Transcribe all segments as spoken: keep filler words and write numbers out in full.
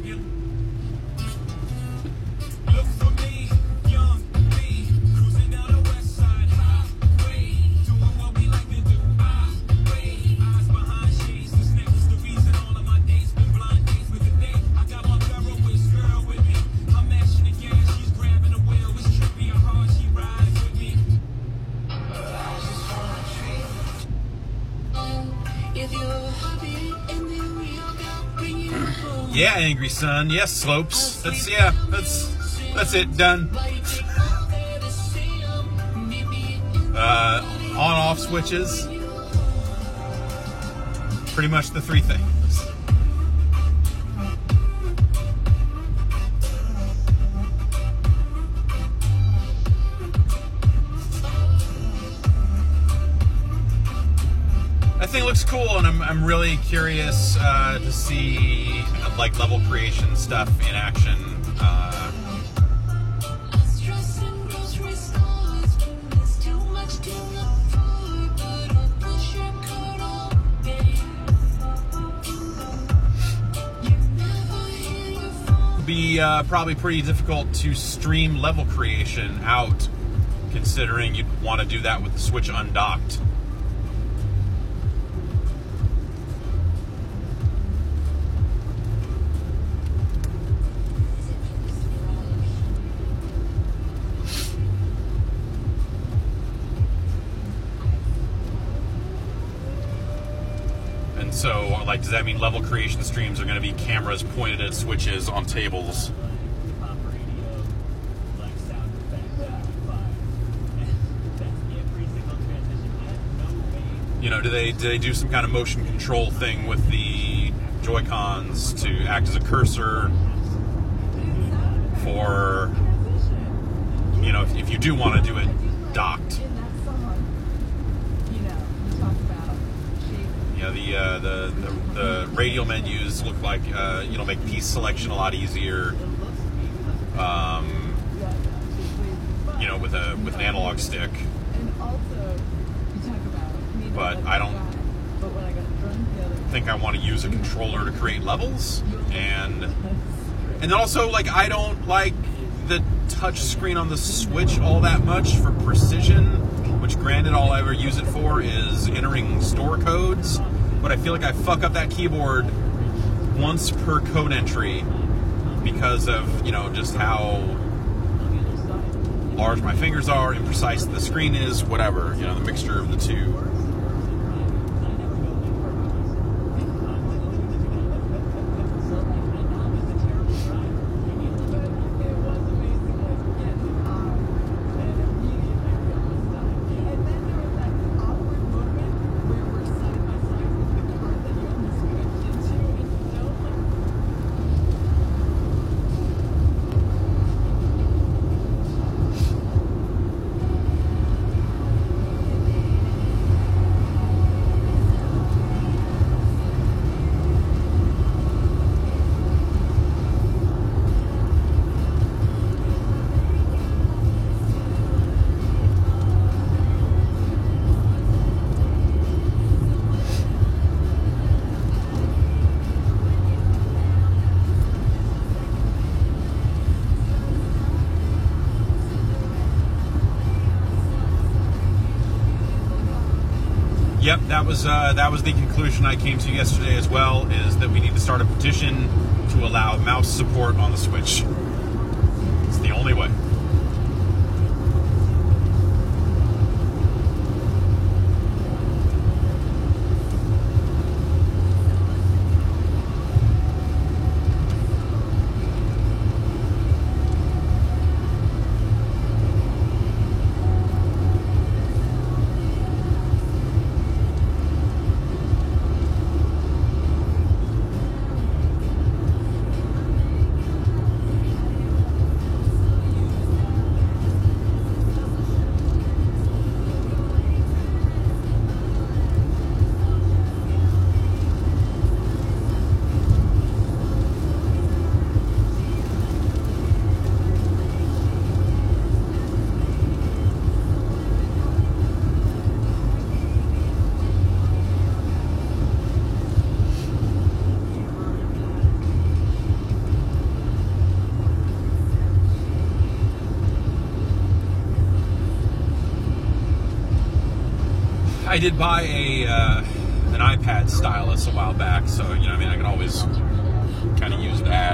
Yeah, Angry Sun. Yes, Slopes. That's, yeah, that's, that's it. Done. Uh, on-off switches. Pretty much the three things. That thing looks cool, and I'm, I'm really curious uh, to see like level creation stuff in action. Uh, be uh, probably pretty difficult to stream level creation out, considering you'd want to do that with the Switch undocked. So, like, does that mean level creation streams are going to be cameras pointed at switches on tables? You know, do they do they do some kind of motion control thing with the Joy-Cons to act as a cursor for, you know, if, if you do want to do it docked? You know, the, uh, the, the the radial menus look like, uh, you know, make piece selection a lot easier. Um, you know, with a with an analog stick. But I don't think I want to use a controller to create levels, and and then also, like, I don't like the touch screen on the Switch all that much for precision. Which, granted, all I ever use it for is entering store codes, but I feel like I fuck up that keyboard once per code entry because of, you know, just how large my fingers are, imprecise the screen is, whatever, you know, the mixture of the two. Yep, that was uh, that was the conclusion I came to yesterday as well, is that we need to start a petition to allow mouse support on the Switch. It's the only way. I did buy a uh, an iPad stylus a while back, so you know, I mean, I can always kind of use that.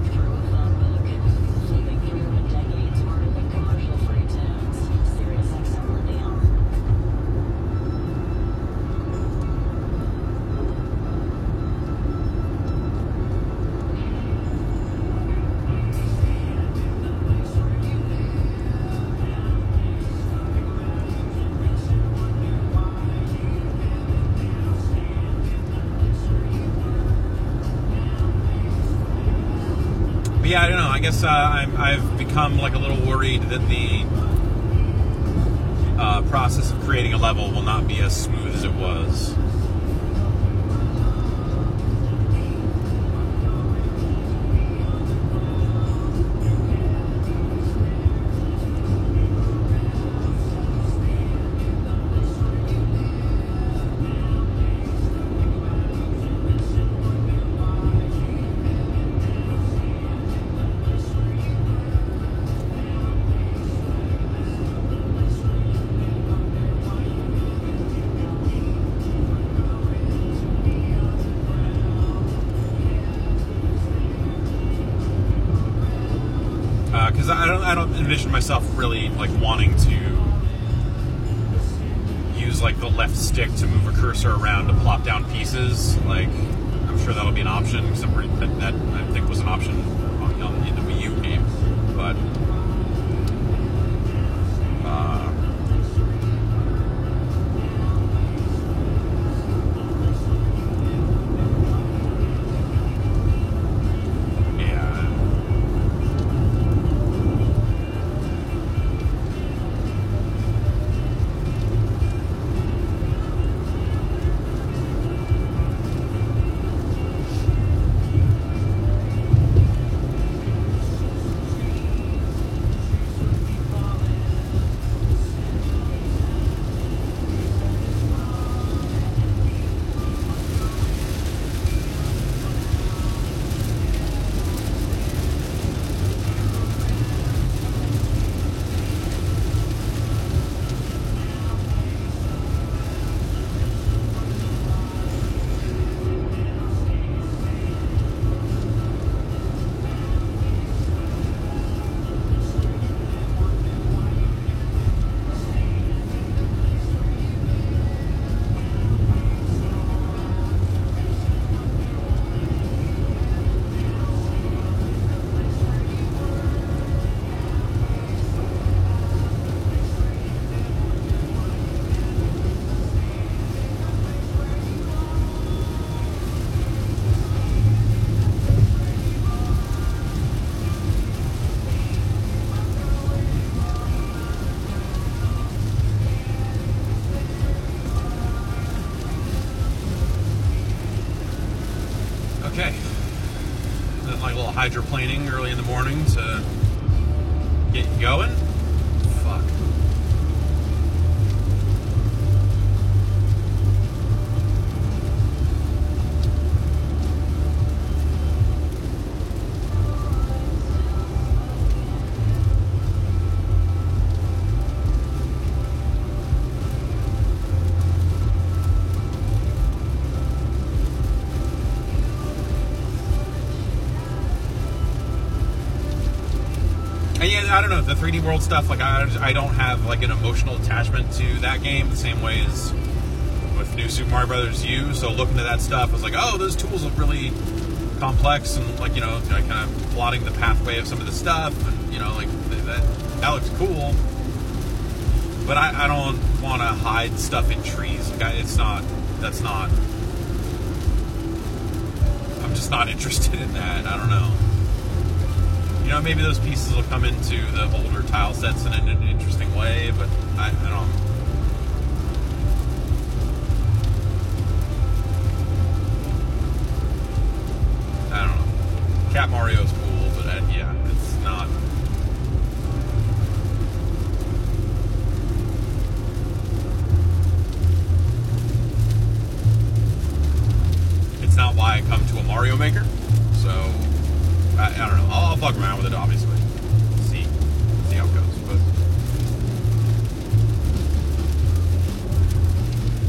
Yeah, I don't know. I guess uh, I'm, I've become like a little worried that the uh, process of creating a level will not be as smooth as it was. Because I don't, I don't envision myself really like wanting to use like the left stick to move a cursor around to plop down pieces. Like, I'm sure that'll be an option. Because I'm pretty, that, that I think was an option on, on, in the Wii U game. But uh, okay. Then like a little hydroplaning early in the morning to get you going. Fuck. I don't know, the three D World stuff, like, I, I don't have, like, an emotional attachment to that game the same way as with New Super Mario Brothers U, so looking at that stuff, I was like, oh, those tools look really complex, and, like, you know, kind of plotting the pathway of some of the stuff, and, you know, like, that, that looks cool, but I, I don't want to hide stuff in trees. Like, I, it's not, that's not, I'm just not interested in that. I don't know. You know, maybe those pieces will come into the older tile sets in an, an interesting way, but I, I don't. I don't know. Cat Mario's cool, but uh, yeah, it's not. It's not why I come to a Mario Maker, so. I, I don't know. I'll, I'll fuck around with it, obviously. See, see how it goes. But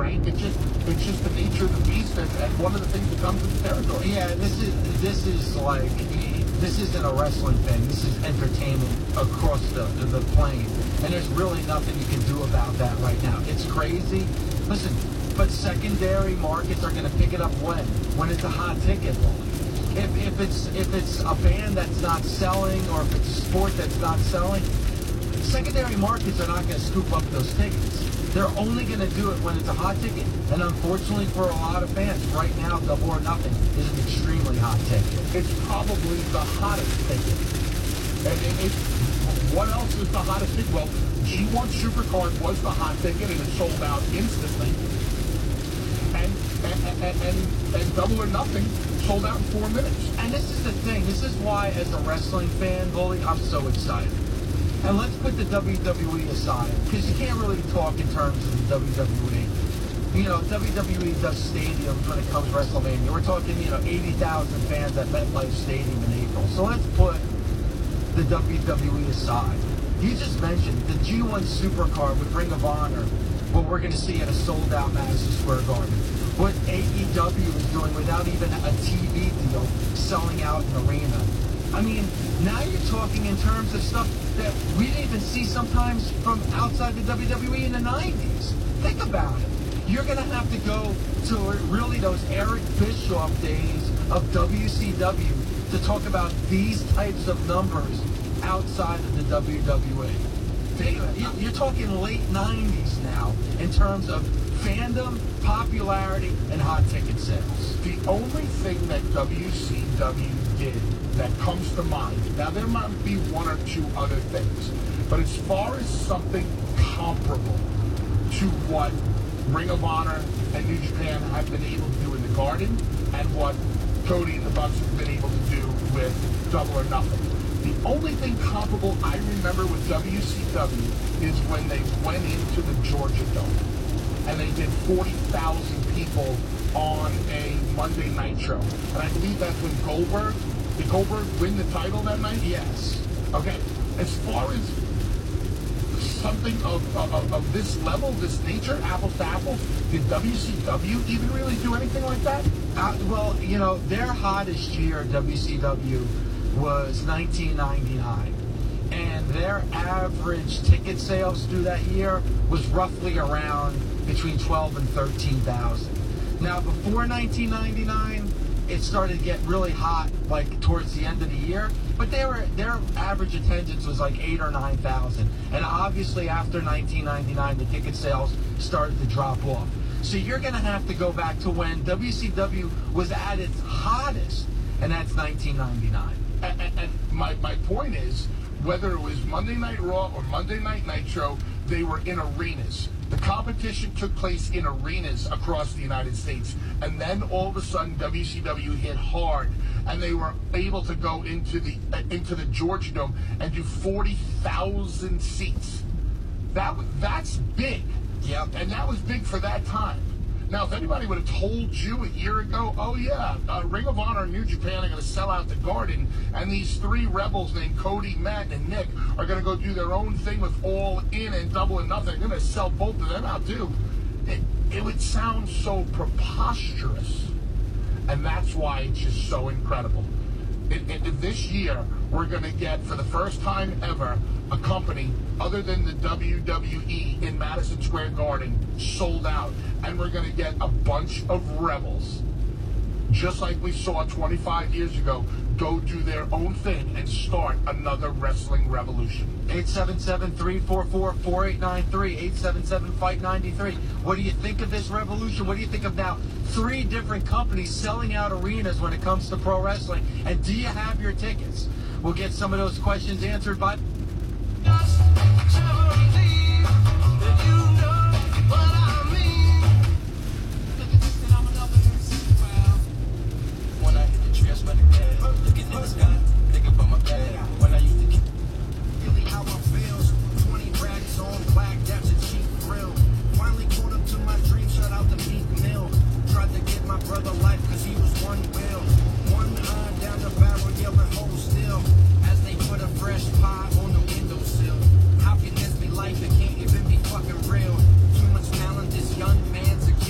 right? It's just it's just the nature of the beast, and, and one of the things that comes with the territory. Yeah, this is this is like this isn't a wrestling thing. This is entertainment across the the plane, and there's really nothing you can do about that right now. It's crazy. Listen, but secondary markets are going to pick it up when when it's a hot ticket. If if it's if it's a band that's not selling, or if it's a sport that's not selling, secondary markets are not going to scoop up those tickets. They're only going to do it when it's a hot ticket. And unfortunately for a lot of fans, right now, Double or Nothing is an extremely hot ticket. It's probably the hottest ticket. And it, it, what else is the hottest ticket? Well, G one Supercard was the hot ticket, and it sold out instantly. And and, and, and, and Double or Nothing sold out in four minutes. And this is the thing. This is why, as a wrestling fan, Bully, I'm so excited. And let's put the W W E aside, because you can't really talk in terms of the W W E. You know, W W E does stadiums when it comes to WrestleMania. We're talking, you know, eighty thousand fans at MetLife Stadium in April. So let's put the W W E aside. You just mentioned the G one Supercard with Ring of Honor, what we're going to see at a sold-out Madison Square Garden. What A E W is doing without even a T V deal, selling out an arena. I mean, now you're talking in terms of stuff that we didn't even see sometimes from outside the W W E in the nineties. Think about it. You're going to have to go to really those Eric Bischoff days of W C W to talk about these types of numbers outside of the W W E. You're talking late nineties now in terms of fandom, popularity, and hot ticket sales. The only thing that W C W did that comes to mind, now there might be one or two other things, but as far as something comparable to what Ring of Honor and New Japan have been able to do in the Garden, and what Cody and the Bucks have been able to do with Double or Nothing. The only thing comparable I remember with W C W is when they went into the Georgia Dome, and they did forty thousand people on a Monday Nitro. And I believe that's when Goldberg, did Goldberg win the title that night? Yes. Okay. As far as something of, of, of this level, this nature, apples to apples, did W C W even really do anything like that? Uh, well, you know, their hottest year, W C W, was nineteen ninety-nine. And their average ticket sales through that year was roughly around between twelve and thirteen thousand. Now, before nineteen ninety-nine, it started to get really hot, like towards the end of the year. But they were, their average attendance was like eight or nine thousand. And obviously, after nineteen ninety-nine, the ticket sales started to drop off. So you're going to have to go back to when W C W was at its hottest, and that's nineteen ninety-nine. And, and, and my, my point is, whether it was Monday Night Raw or Monday Night Nitro, they were in arenas. The competition took place in arenas across the United States. And then all of a sudden, W C W hit hard, and they were able to go into the uh, into the Georgia Dome and do forty thousand seats. That that's big. Yep. And that was big for that time. Now, if anybody would have told you a year ago, oh yeah, uh, Ring of Honor and New Japan are going to sell out the Garden, and these three rebels named Cody, Matt, and Nick are going to go do their own thing with All In and Double or Nothing, they're going to sell both of them out too, it, it would sound so preposterous. And that's why it's just so incredible. It, it, this year, we're going to get, for the first time ever, a company other than the W W E in Madison Square Garden sold out. And we're going to get a bunch of rebels, just like we saw twenty-five years ago, go do their own thing and start another wrestling revolution. eight seven seven, three four four, four eight nine three, eight seven seven, fight nine three. What do you think of this revolution? What do you think of now three different companies selling out arenas when it comes to pro wrestling? And do you have your tickets? We'll get some of those questions answered by... Life, it can't even be fucking real. Too much talent, this young man's a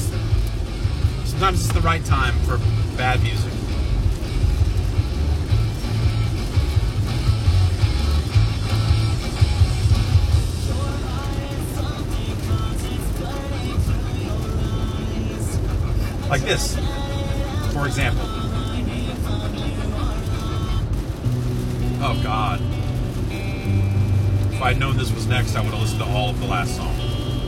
Sometimes it's the right time for bad music. Like this, for example. Oh God. If I'd known this was next, I would have listened to all of the last song.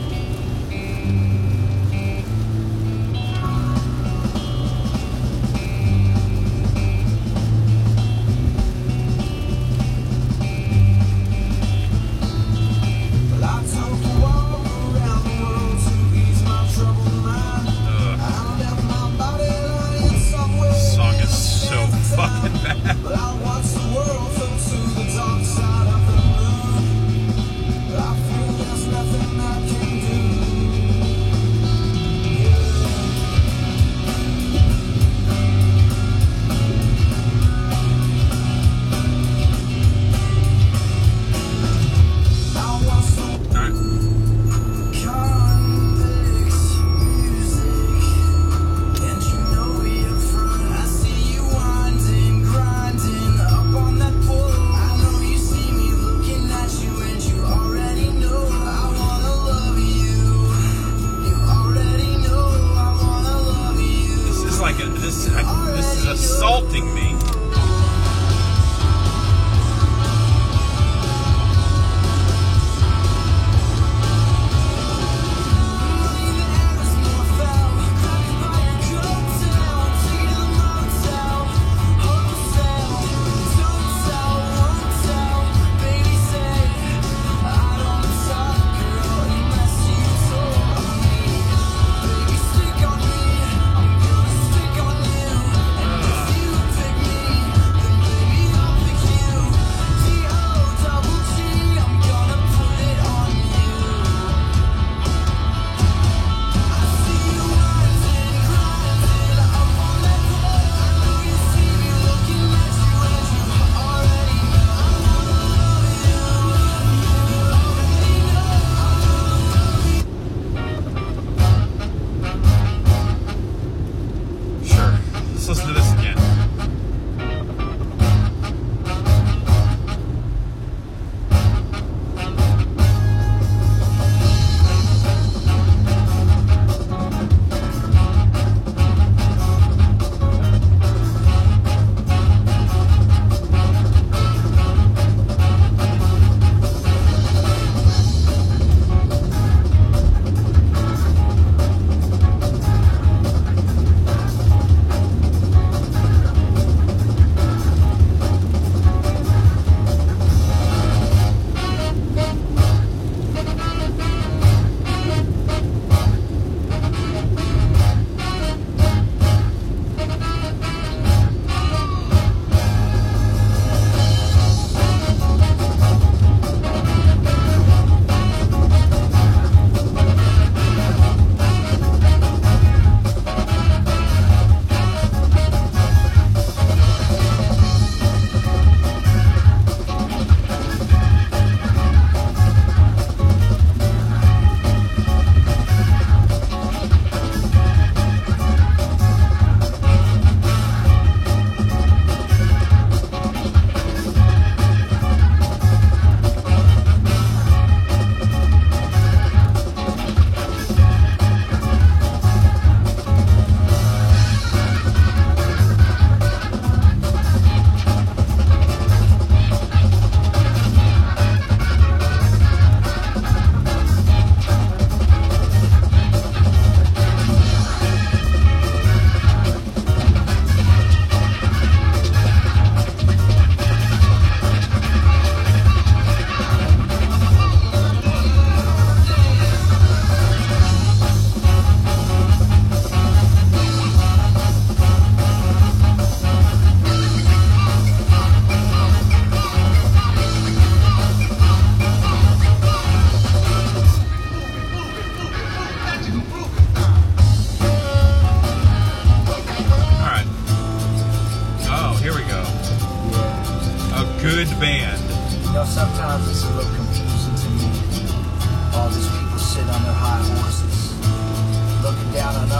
good band. You know, sometimes it's a little confusing to me. All these people sit on their high horses, looking down on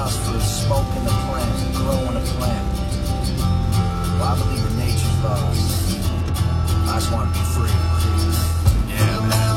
smoking the plant, growing a plant. Well, I believe in nature's laws. I just want to be free. Yeah, man.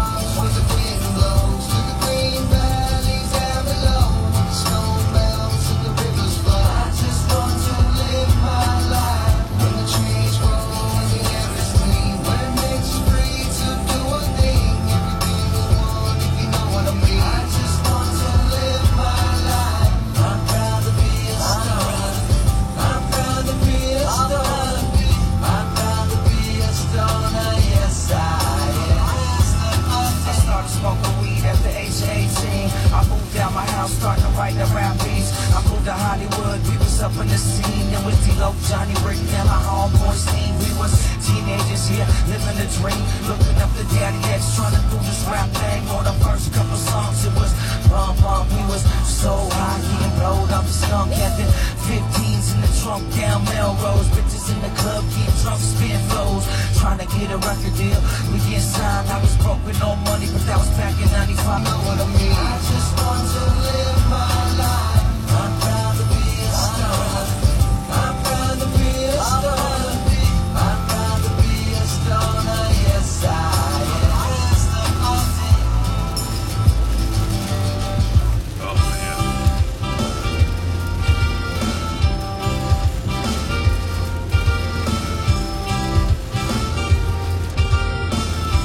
Starting to write the rap beats. I moved to Hollywood, we was up in the scene. It was D-Lo, Johnny Rick, and my homeboy Steve. We was teenagers here, living the dream. Looking up the Daddy X, trying to do this rap thing. On the first couple songs, it was bum bum. We was so high, getting blowed up, skunk at the fifteens in the trunk down Melrose. Bitches in the club, get drunk, spin flows. Trying to get a record deal, we get signed. I was broke with no money, but that was back in ninety-five. Know what I mean? I just want to live my life. I'm proud to be a star. I'm proud to be a star. I'm proud to be a stoner. Yes, I am. Oh man.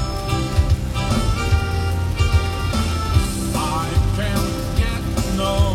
I can't get no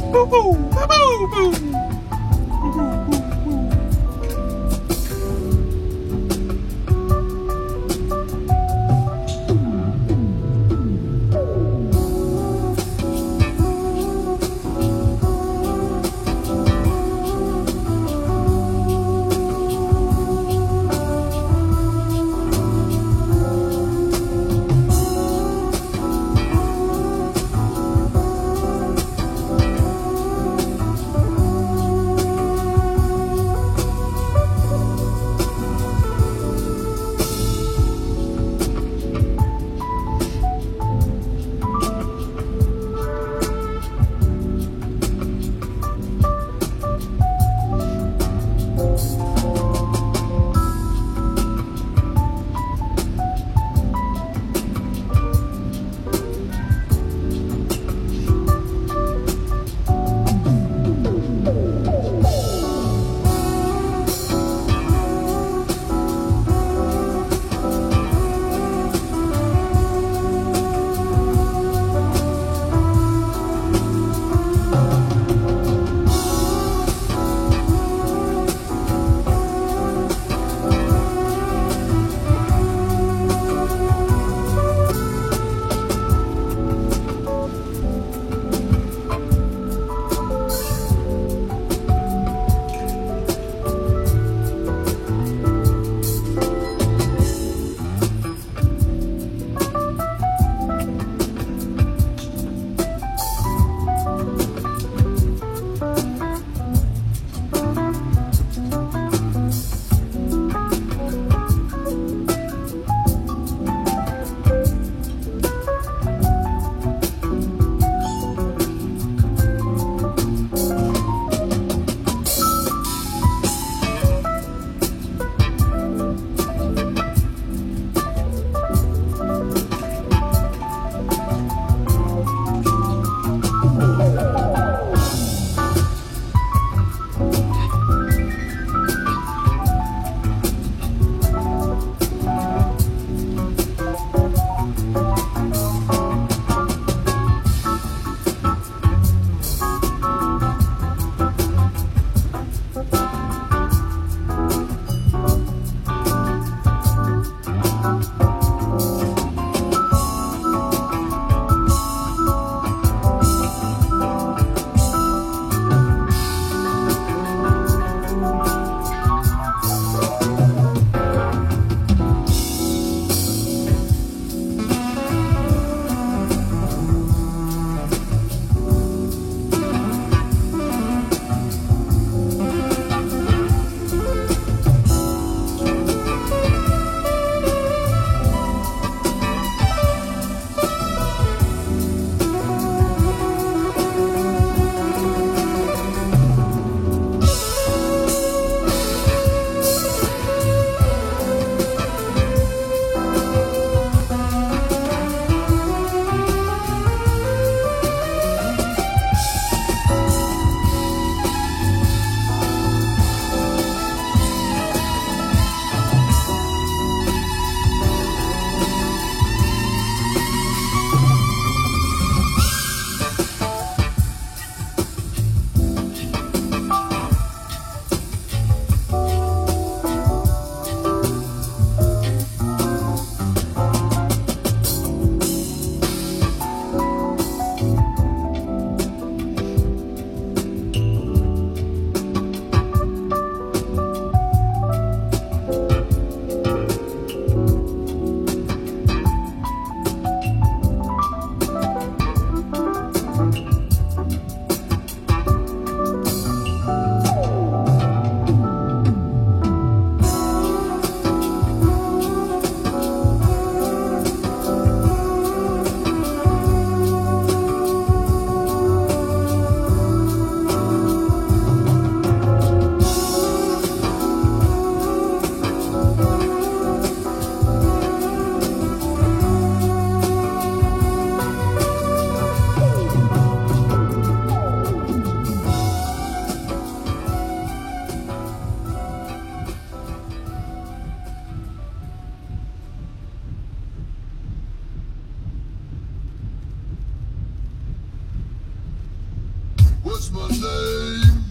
Boo boo, boo boo, boo. What's my name?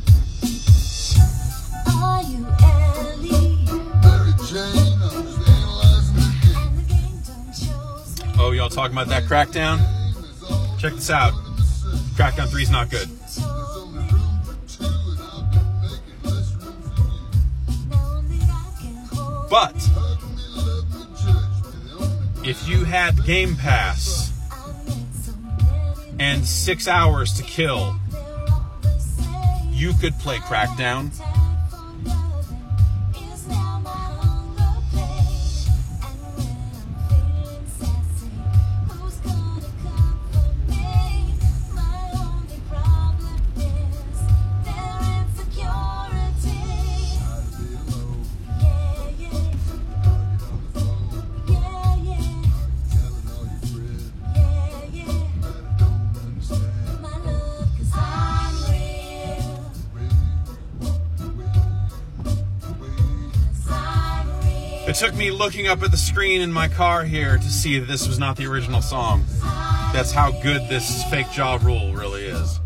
Are you Ellie? Mary Jane. I'm just analyzing the game. And the game don't choose me. Oh, y'all talking about that Crackdown? Check this out. Crackdown three is not good. There's only room for two, and I've been making less room for you. Now only I can hold. But Hug me, love me, judge me. The only if you had Game Pass I met so many and six hours to kill, they're all the same. you could play Crackdown. Attack from loving is now my hunger pain. And when I'm feeling sassy, who's gonna come for me? My only problem is their insecurity. I'd be alone. Yeah, yeah, Hugging on the phone. yeah, yeah, Telling all your friends yeah, yeah. that I don't understand. My love, 'cause I'm real, I'm real. It took me looking up at the screen in my car here to see that this was not the original song. That's how good this fake Ja Rule really is.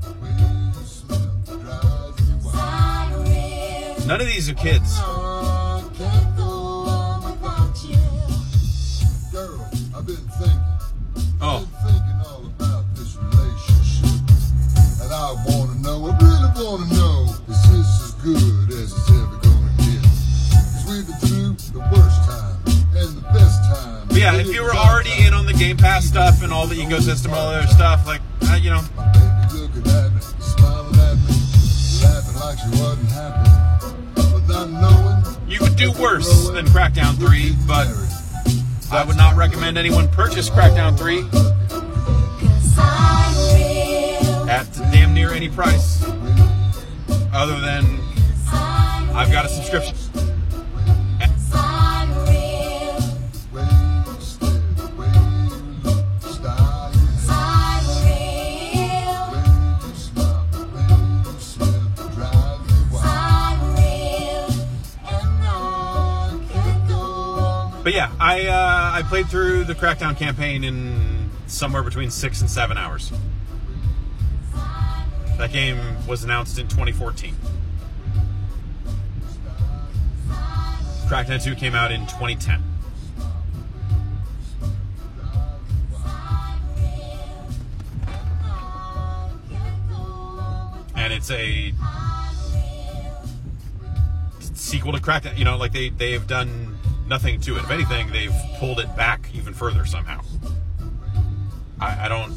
I'm real. None of these are kids. I can't go on without you. Girl, I've been thinking. Oh, Been thinking all about this relationship. And I wanna know, I really wanna know, is this as good as it's ever gonna get? 'Cause we've been through the worst time and the best time. but yeah, if you were already in on the Game Pass stuff and all the ecosystem, all the other stuff, like, uh, you know, My baby looking at me, smiling at me, laughing like she wasn't happy. But not knowing you could do worse than Crackdown three, but I would not recommend anyone purchase Crackdown three 'Cause I'm real. at damn near any price, other than I'm I've got a subscription. I'm real. way you step, way you look, style you have, I'm real. way you smile, way you smell, drive me wild. I'm real. And I can't go on. But yeah, I uh, I played through the Crackdown campaign in somewhere between six and seven hours. That game was announced in twenty fourteen. Crackdown two came out in twenty ten. And it's a sequel to Crackdown. You know, like they, they have done nothing to it. If anything, they've pulled it back even further somehow. I, I don't...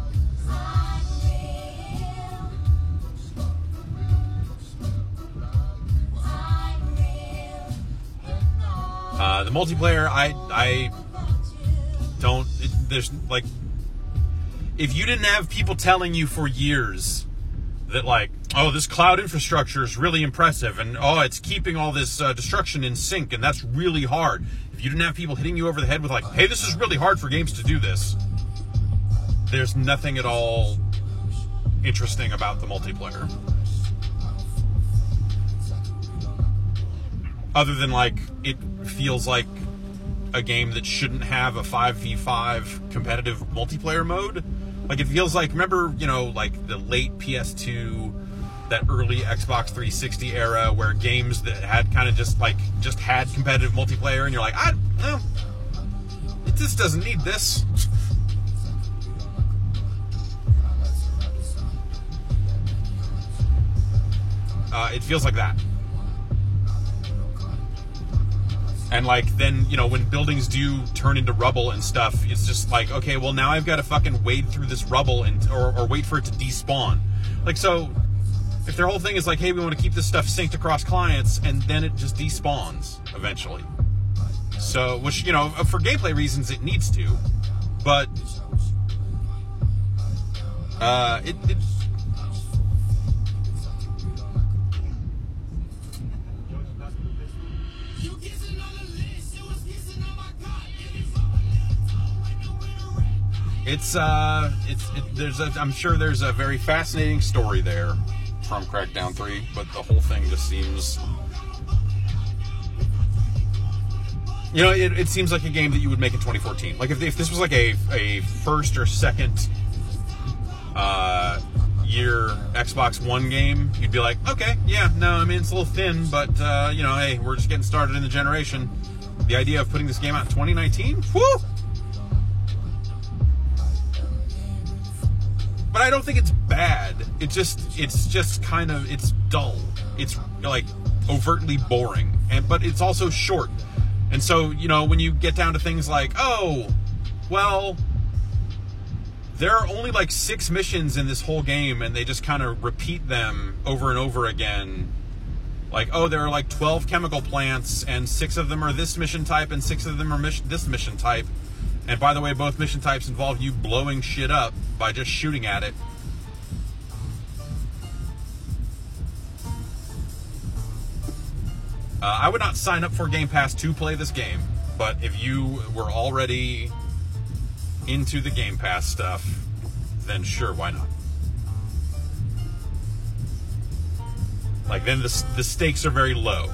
Uh, the multiplayer, I I don't. It, there's like, if you didn't have people telling you for years that like, oh, this cloud infrastructure is really impressive, and oh, it's keeping all this uh, destruction in sync, and that's really hard. If you didn't have people hitting you over the head with like, hey, this is really hard for games to do this, there's nothing at all interesting about the multiplayer. Other than like, it feels like a game that shouldn't have a five v five competitive multiplayer mode. Like it feels like, remember, you know, like the late P S two, that early Xbox three sixty era where games that had kind of just like, just had competitive multiplayer and you're like, I, eh, it just doesn't need this. Uh, it feels like that. And like then, you know, when buildings do turn into rubble and stuff, it's just like, okay, well now I've got to fucking wade through this rubble and or, or wait for it to despawn. Like, so if their whole thing is like, hey, we want to keep this stuff synced across clients, and then it just despawns eventually. So, which, you know, for gameplay reasons it needs to, but uh, it, it It's uh, it's it, there's a, I'm sure there's a very fascinating story there from Crackdown three, but the whole thing just seems, you know, it, it seems like a game that you would make in twenty fourteen. Like if if this was like a a first or second uh year Xbox One game, you'd be like, okay, yeah, no, I mean, it's a little thin, but, uh, you know, hey, we're just getting started in the generation. The idea of putting this game out in twenty nineteen, whoo! But I don't think it's bad. It just, it's just kind of, it's dull. It's, like, overtly boring. And but it's also short. And so, you know, when you get down to things like, oh, well, there are only like six missions in this whole game, and they just kind of repeat them over and over again. Like, oh, there are like twelve chemical plants, and six of them are this mission type, and six of them are mission, this mission type. And by the way, both mission types involve you blowing shit up by just shooting at it. Uh, I would not sign up for Game Pass to play this game, but if you were already into the Game Pass stuff, then sure, why not? Like, then the, the stakes are very low.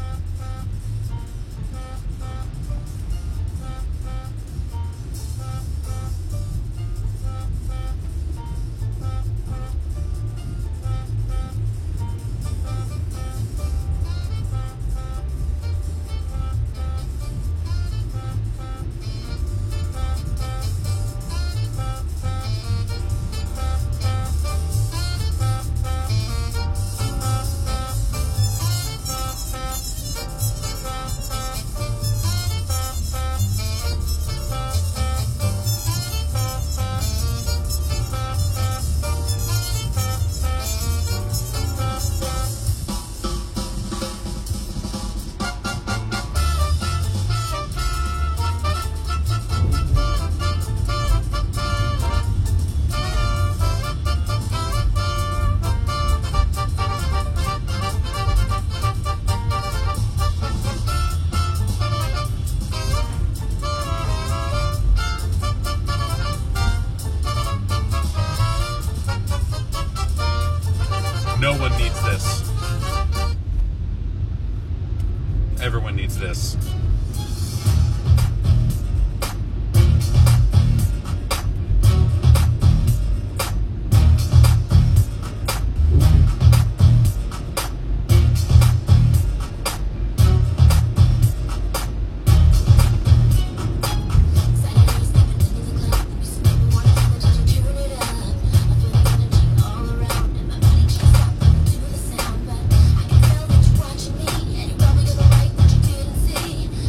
No one needs this. Everyone needs this. I can tell that you're watching me, and you probably got the right what you didn't see.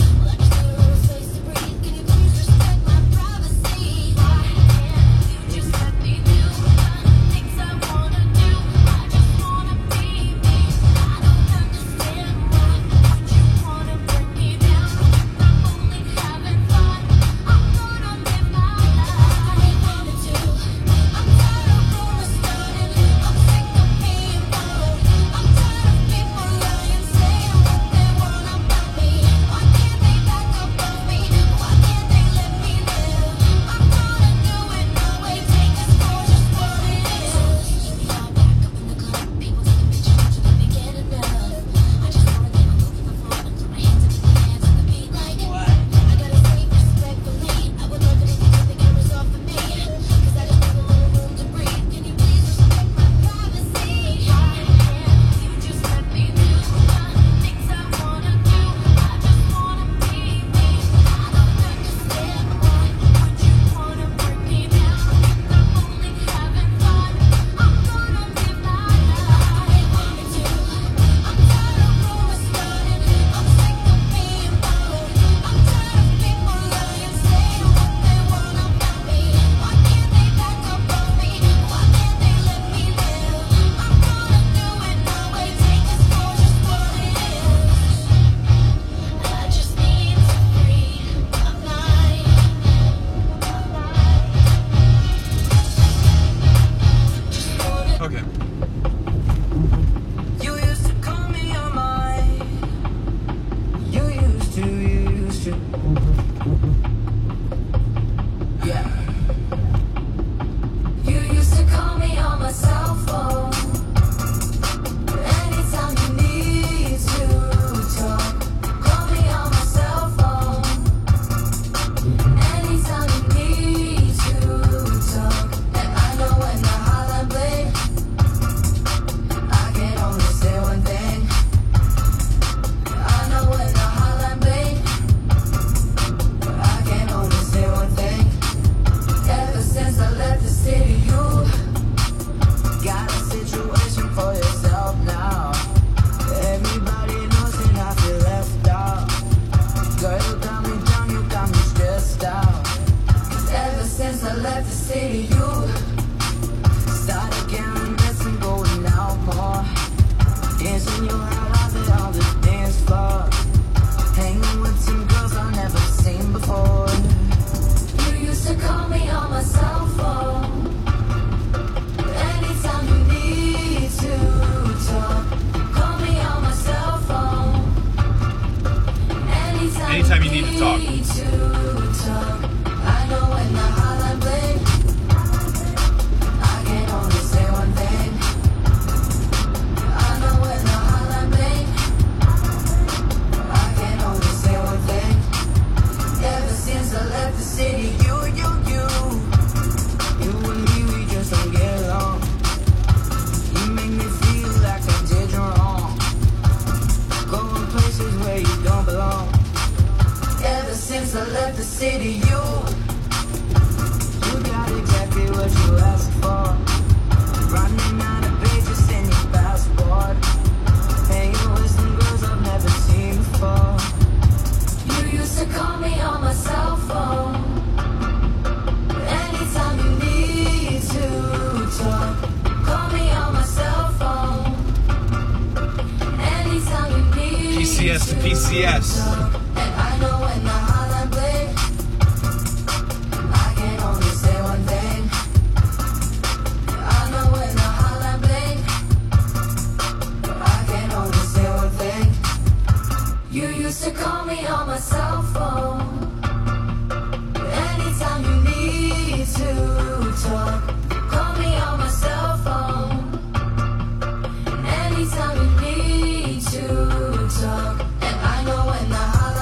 say to you, you got exactly what you asked for. Running out of pages in your passport. And you're with some girls I've never seen before. You used to call me on my cell phone. Anytime you need to talk, call me on my cell phone. Anytime you need P C S to P C S. to talk. And I know when the hotline bling, I can only say one thing. I know when the hotline bling, I can only say one thing. You used to call me on my cell phone. Anytime you need to talk, call me on my cell phone. Anytime you need to talk, and I know when the hotline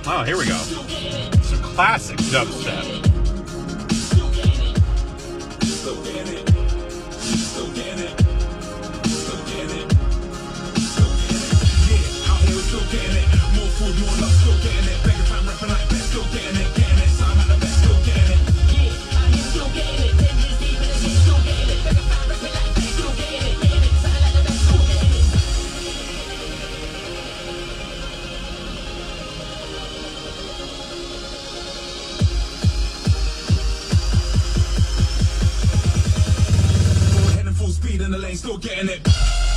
Oh, here we go. Some classic dubstep. In the lane, still getting it.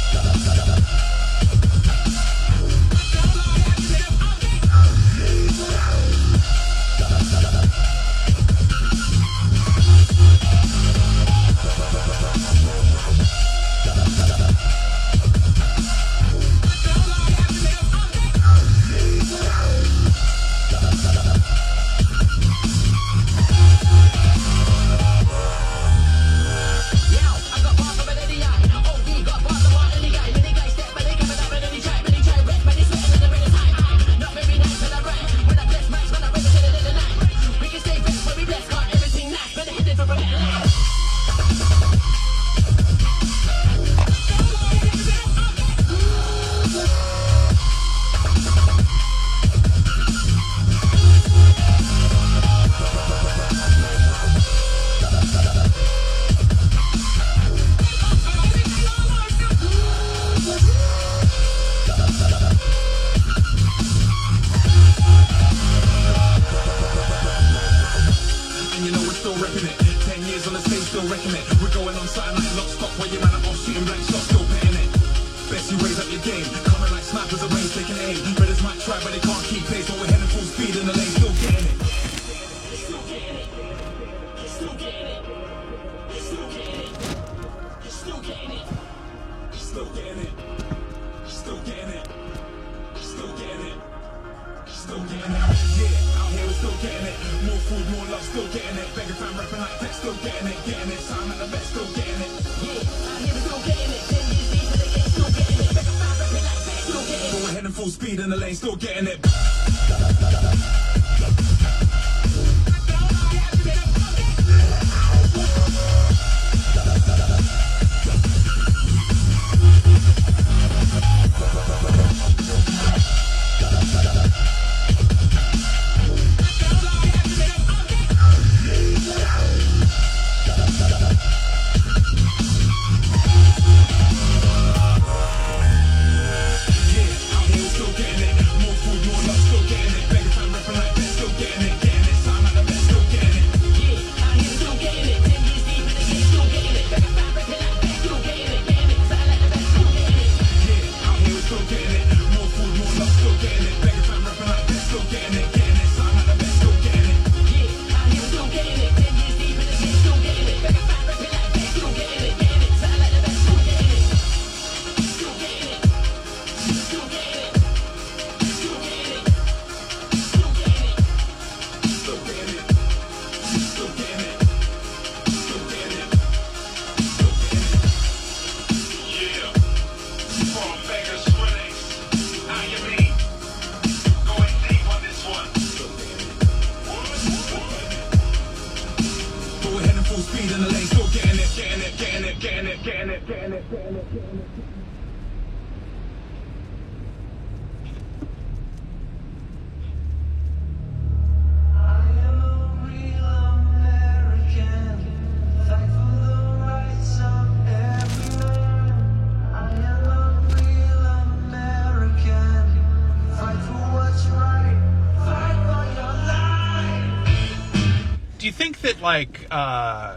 Like, uh,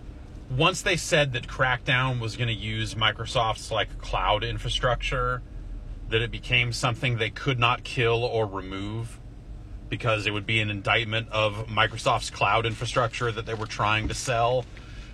once they said that Crackdown was going to use Microsoft's, like, cloud infrastructure, that it became something they could not kill or remove because it would be an indictment of Microsoft's cloud infrastructure that they were trying to sell,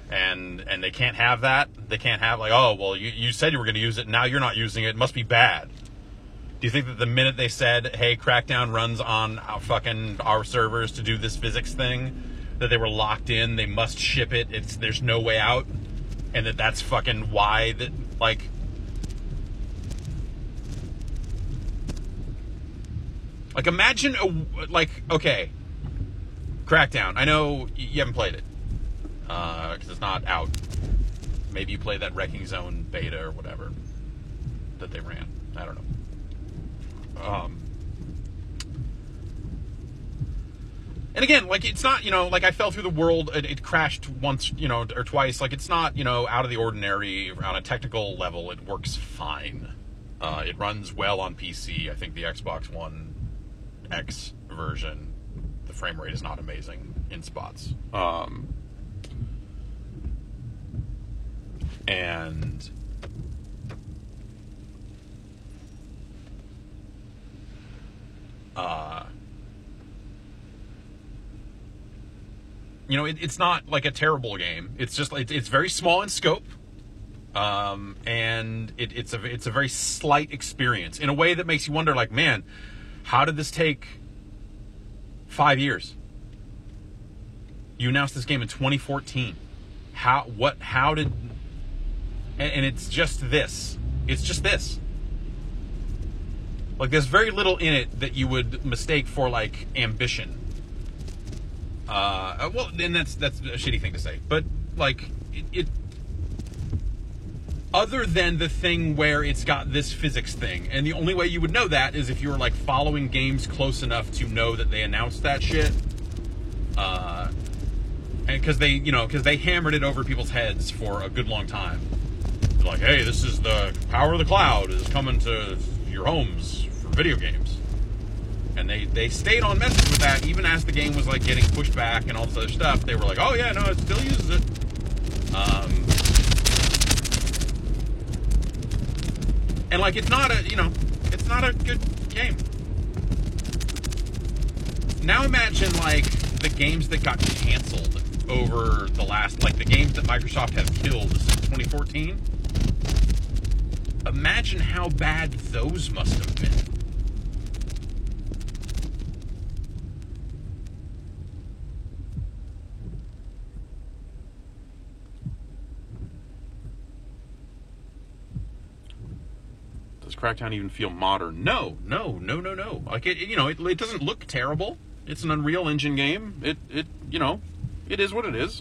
and and they can't have that. They can't have, like, oh, well, you, you said you were going to use it, now you're not using it, it must be bad. Do you think that the minute they said, hey, Crackdown runs on our fucking our servers to do this physics thing, that they were locked in, they must ship it, it's there's no way out, and that that's fucking why that, like, Like, imagine, a, like, okay, Crackdown. I know you haven't played it, because uh, it's not out. Maybe you play that Wrecking Zone beta or whatever that they ran. I don't know. Um, and again, like, it's not, you know, like, I fell through the world, it, it crashed once, you know, or twice. Like, it's not, you know, out of the ordinary. On a technical level, it works fine. Uh, it runs well on P C. I think the Xbox One X version, the frame rate is not amazing in spots. Um, and uh, you know, it, it's not like a terrible game. It's just it, it's very small in scope. Um, and it, it's a it's a very slight experience in a way that makes you wonder, like, man, how did this take five years? You announced this game in twenty fourteen. How what how did and, and it's just this. It's just this. Like, there's very little in it that you would mistake for, like, ambition. Uh, well, and that's that's a shitty thing to say, but, like, it, it other than the thing where it's got this physics thing, and the only way you would know that is if you were, like, following games close enough to know that they announced that shit. Uh, and because they, you know, because they hammered it over people's heads for a good long time. They're like, hey, this is the power of the cloud is coming to your homes for video games. And they, they stayed on message with that, even as the game was, like, getting pushed back and all this other stuff. They were like, oh, yeah, no, it still uses it. Um... And, like, it's not a, you know, it's not a good game. Now imagine, like, the games that got canceled over the last, like, the games that Microsoft have killed since twenty fourteen. Imagine how bad those must have been. Does Crackdown even feel modern? No, no, no, no, no. Like, it, you know, it, it doesn't look terrible. It's an Unreal Engine game. It, it, you know, it is what it is.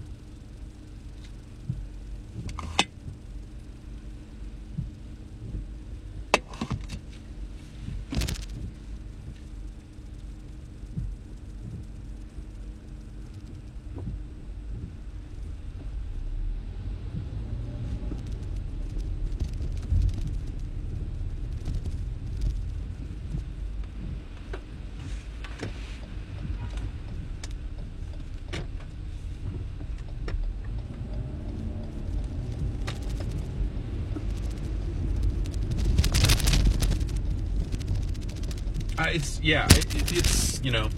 Uh, it's, yeah, it, it, it's, you know.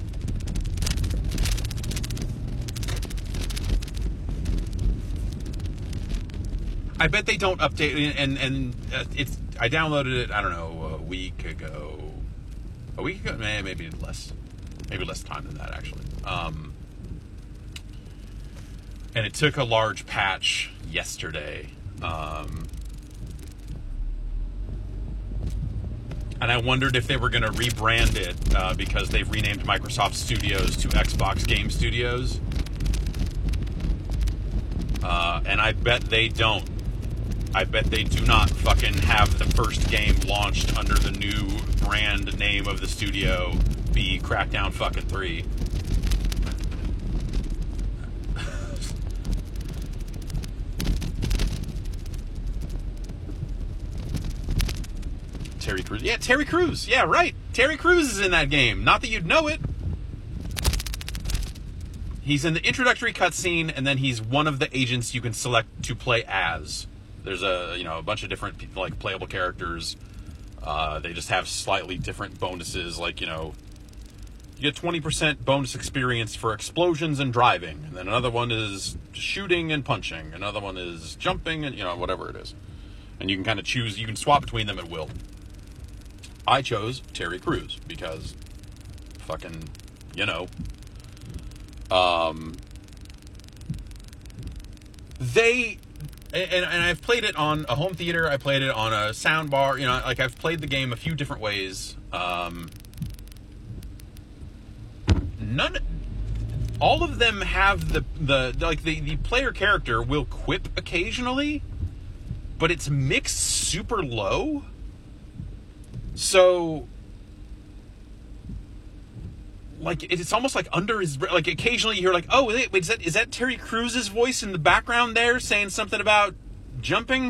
I bet they don't update, and, and uh, it's, I downloaded it, I don't know, a week ago. A week ago? Maybe less. Maybe less time than that, actually. Um, and it took a large patch yesterday. Um... And I wondered if they were going to rebrand it uh, because they've renamed Microsoft Studios to Xbox Game Studios. Uh, and I bet they don't. I bet they do not fucking have the first game launched under the new brand name of the studio be Crackdown fucking three. Terry Crews. Yeah, Terry Crews. Yeah, right. Terry Crews is in that game. Not that you'd know it. He's in the introductory cutscene, and then he's one of the agents you can select to play as. There's a, you know, a bunch of different people, like, playable characters. Uh, they just have slightly different bonuses, like, you know, you get twenty percent bonus experience for explosions and driving, and then another one is shooting and punching. Another one is jumping and, you know, whatever it is. And you can kind of choose, you can swap between them at will. I chose Terry Crews because fucking, you know. Um, they, and, and I've played it on a home theater, I played it on a sound bar, you know, like, I've played the game a few different ways. Um, none, all of them have the, the like, the, the player character will quip occasionally, but it's mixed super low. So, like, it's almost like under his, like, occasionally you're like, oh, wait, is that, is that Terry Crews's voice in the background there saying something about jumping?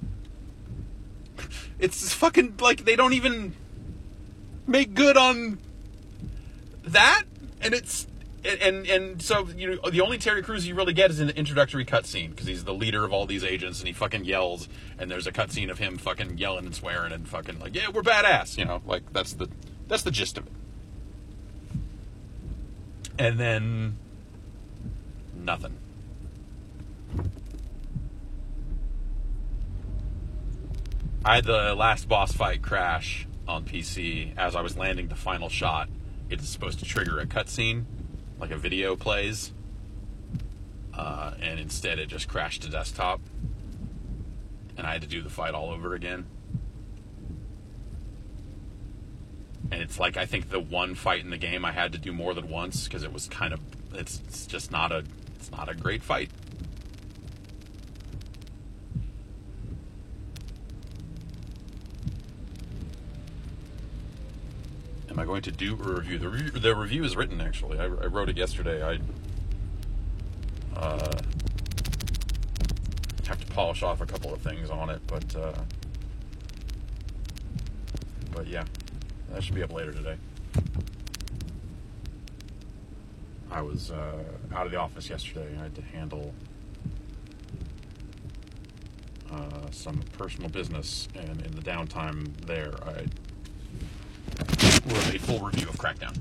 It's fucking, like, they don't even make good on that, and it's, and, and so, you know, the only Terry Crews you really get is in the introductory cutscene, because he's the leader of all these agents, and he fucking yells, and there's a cutscene of him fucking yelling and swearing, and fucking, like, yeah, we're badass, you know, like, that's the, that's the gist of it. And then, nothing. I had the last boss fight crash on P C as I was landing the final shot. It's supposed to trigger a cutscene, like a video plays, uh, and instead it just crashed to desktop, and I had to do the fight all over again. And it's like, I think the one fight in the game I had to do more than once because it was kind of, it's, it's just not a, it's not a great fight. Am I going to do a review? The, re- the review is written, actually. I, I wrote it yesterday. I uh, have to polish off a couple of things on it, but uh, but yeah, that should be up later today. I was uh, out of the office yesterday. I had to handle uh, some personal business, and in the downtime there, I wrote a full review of Crackdown.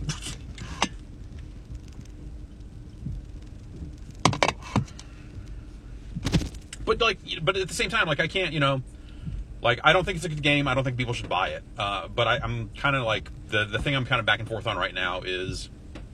But like, but at the same time, like, I can't, you know, like, I don't think it's a good game. I don't think people should buy it. Uh, but I, I'm kind of like, the the thing I'm kind of back and forth on right now is,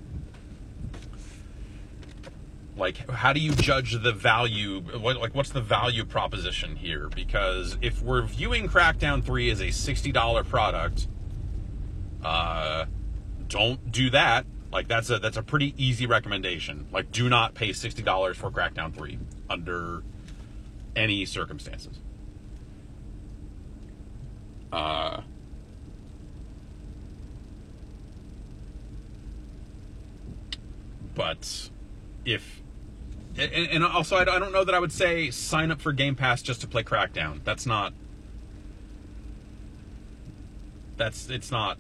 like, how do you judge the value? What, like, what's the value proposition here? Because if we're viewing Crackdown three as a sixty dollars product, uh, don't do that. Like, that's a that's a pretty easy recommendation. Like, do not pay sixty dollars for Crackdown three under any circumstances. Uh, but if, and, and also I don't know that I would say sign up for Game Pass just to play Crackdown. That's not, that's, it's not,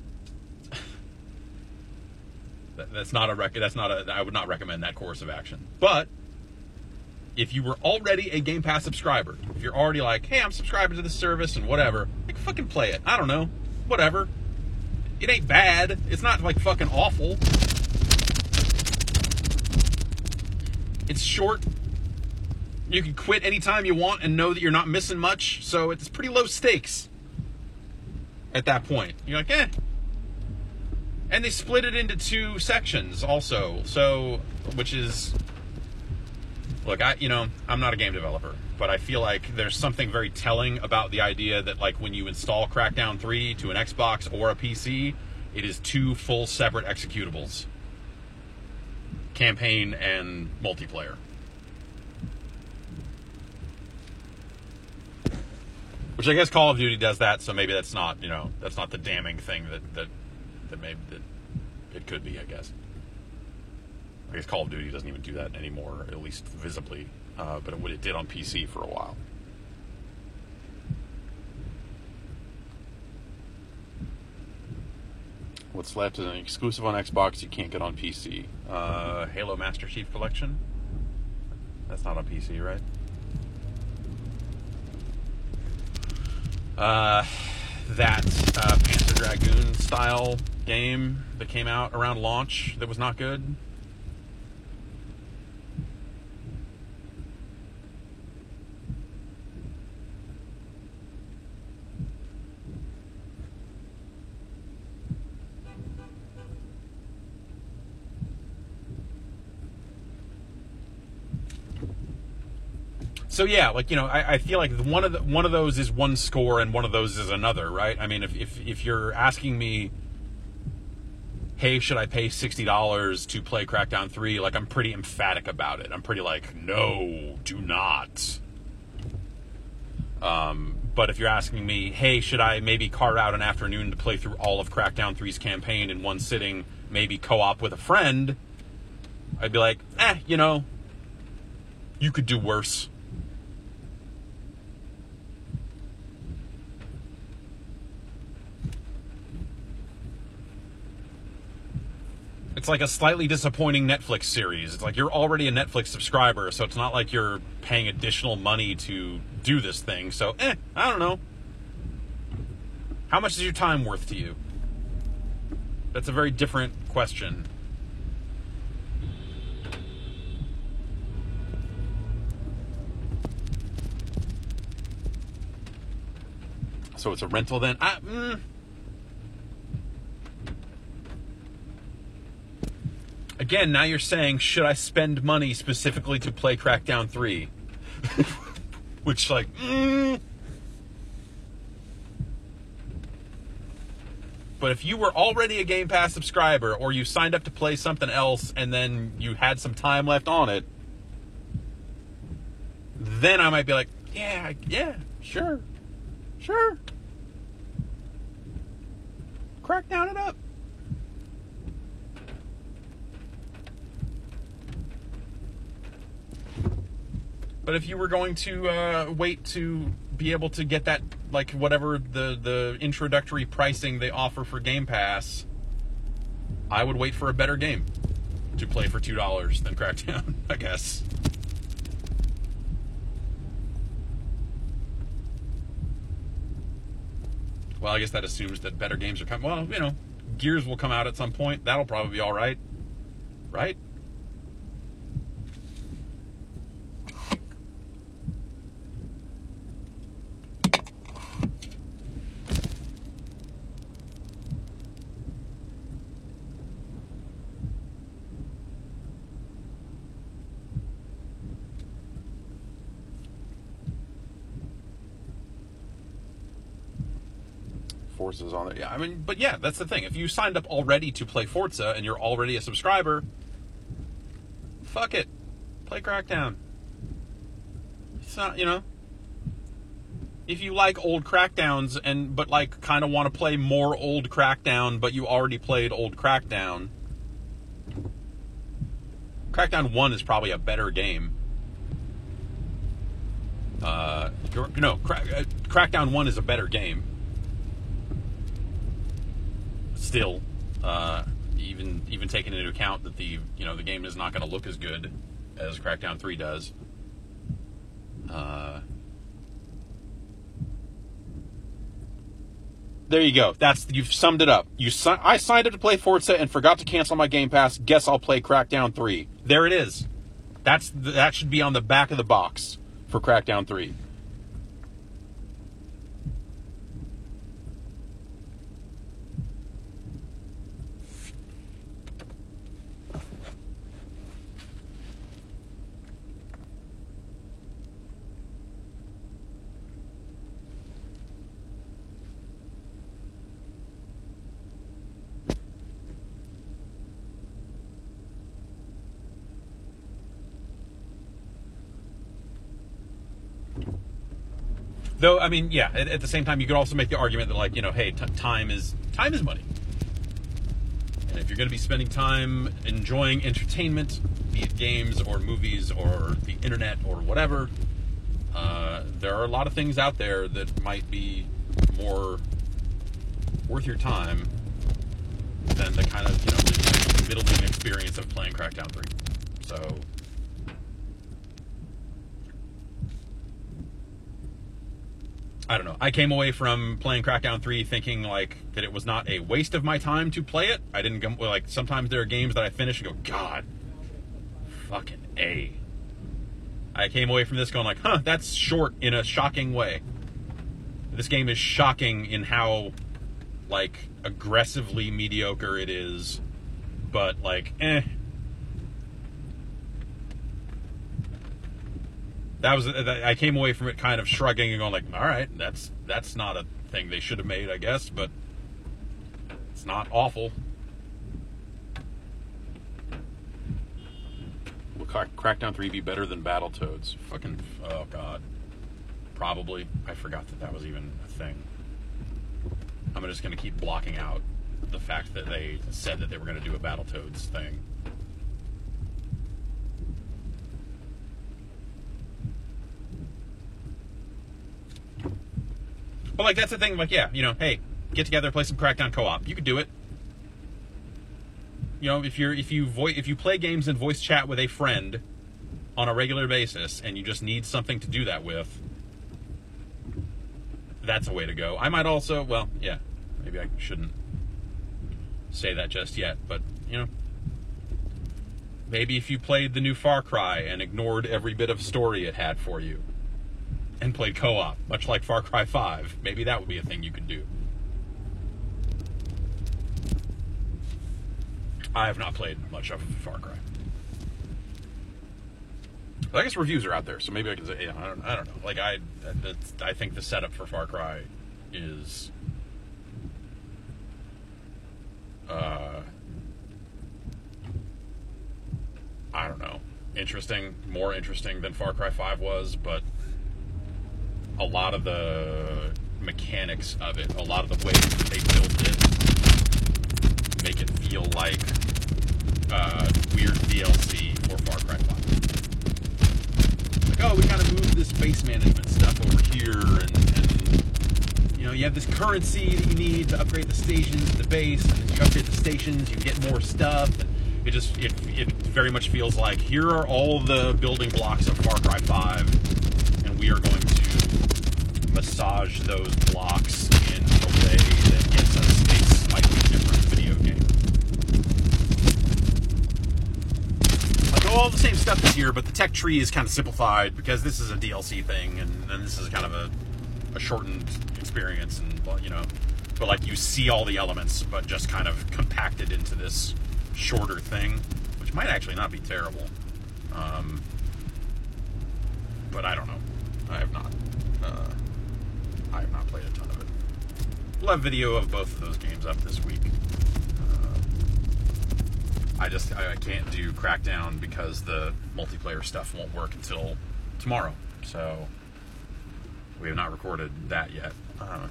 that's not a rec, that's not a, I would not recommend that course of action. But if you were already a Game Pass subscriber, if you're already like, hey, I'm subscribing to this service and whatever, like, fucking play it. I don't know. Whatever. It ain't bad. It's not, like, fucking awful. It's short. You can quit anytime you want and know that you're not missing much, so it's pretty low stakes at that point. You're like, eh. And they split it into two sections also, so, which is... Look, I, you know, I'm not a game developer, but I feel like there's something very telling about the idea that, like, when you install Crackdown three to an Xbox or a P C, it is two full separate executables. Campaign and multiplayer. Which I guess Call of Duty does that, so maybe that's not, you know, that's not the damning thing that, that, that maybe that it could be, I guess. I guess Call of Duty doesn't even do that anymore, at least visibly, uh, but it, it did on P C for a while. What's left is an exclusive on Xbox you can't get on P C. Uh, Halo Master Chief Collection. That's not on P C, right? Uh, that uh, Panzer Dragoon style game that came out around launch that was not good. So yeah, like, you know, I, I feel like one of the, one of those is one score and one of those is another, right? I mean, if if if you're asking me, hey, should I pay sixty dollars to play Crackdown three? Like, I'm pretty emphatic about it. I'm pretty like, no, do not. Um, but if you're asking me, hey, should I maybe carve out an afternoon to play through all of Crackdown three's campaign in one sitting, maybe co-op with a friend, I'd be like, eh, you know, you could do worse. It's like a slightly disappointing Netflix series. It's like you're already a Netflix subscriber, so it's not like you're paying additional money to do this thing. So, eh, I don't know. How much is your time worth to you? That's a very different question. So it's a rental then? I, mm, Again, now you're saying, should I spend money specifically to play Crackdown three? Which, like, mm. But if you were already a Game Pass subscriber, or you signed up to play something else, and then you had some time left on it, then I might be like, yeah, yeah, sure, sure. Crackdown it up. But if you were going to uh, wait to be able to get that, like, whatever the, the introductory pricing they offer for Game Pass, I would wait for a better game to play for two dollars than Crackdown, I guess. Well, I guess that assumes that better games are coming. Well, you know, Gears will come out at some point. That'll probably be all right. Right? Forza's on there. Yeah, I mean, but yeah, that's the thing. If you signed up already to play Forza and you're already a subscriber, fuck it. Play Crackdown. It's not, you know. If you like old Crackdowns and but like kind of want to play more old Crackdown, but you already played old Crackdown, Crackdown one is probably a better game. Uh, no, Crack, uh, Crackdown one is a better game. Still, uh, even even taking into account that the you know the game is not going to look as good as Crackdown three does. Uh, there you go. That's you've summed it up. You si- I signed up to play Forza and forgot to cancel my Game Pass. Guess I'll play Crackdown three. There it is. That's that should be on the back of the box for Crackdown three. Though, I mean, yeah, at, at the same time, you could also make the argument that, like, you know, hey, t- time is time is money. And if you're going to be spending time enjoying entertainment, be it games or movies or the internet or whatever, uh, there are a lot of things out there that might be more worth your time than the kind of, you know, the middling experience of playing Crackdown three. So... I don't know. I came away from playing Crackdown three thinking, like, that it was not a waste of my time to play it. I didn't go, like, sometimes there are games that I finish and go, God, fucking A. I came away from this going like, huh, that's short in a shocking way. This game is shocking in how, like, aggressively mediocre it is, but, like, eh. That was I came away from it kind of shrugging and going like, all right, that's that's not a thing they should have made, I guess, but it's not awful. Crack, Crackdown three be better than Battletoads? Fucking, oh god. Probably. I forgot that that was even a thing. I'm just going to keep blocking out the fact that they said that they were going to do a Battletoads thing. But, like, that's the thing, like, yeah, you know, hey, get together, play some Crackdown co-op. You could do it. You know, if you're if you vo- if you play games and voice chat with a friend on a regular basis and you just need something to do that with, that's a way to go. I might also, well, yeah, maybe I shouldn't say that just yet, but, you know, maybe if you played the new Far Cry and ignored every bit of story it had for you and played co-op, much like Far Cry five, maybe that would be a thing you could do. I have not played much of Far Cry. But I guess reviews are out there, so maybe I can say, yeah, I don't, I don't know. Like, I, I think the setup for Far Cry is, uh, I don't know, interesting, more interesting than Far Cry five was, but a lot of the mechanics of it, a lot of the ways that they built it, make it feel like uh, weird D L C for Far Cry five. Like, oh, we gotta move this base management stuff over here, and, and you know, you have this currency that you need to upgrade the stations, the base, and if you upgrade the stations, you get more stuff. And it just, it, it very much feels like, here are all the building blocks of Far Cry five, and we are going to massage those blocks in a way that gets us a slightly different video game. Like, all the same stuff is here, but the tech tree is kind of simplified because this is a D L C thing, and, and this is kind of a, a shortened experience, and, well, you know, but like you see all the elements, but just kind of compacted into this shorter thing, which might actually not be terrible. Um, but I don't know. I have not. Uh, I have not played a ton of it. We'll have video of both of those games up this week. Uh, I just I, I can't do Crackdown because the multiplayer stuff won't work until tomorrow. So we have not recorded that yet. Uh,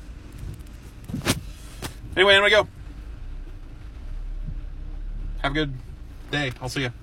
anyway, there we go. Have a good day. I'll see you.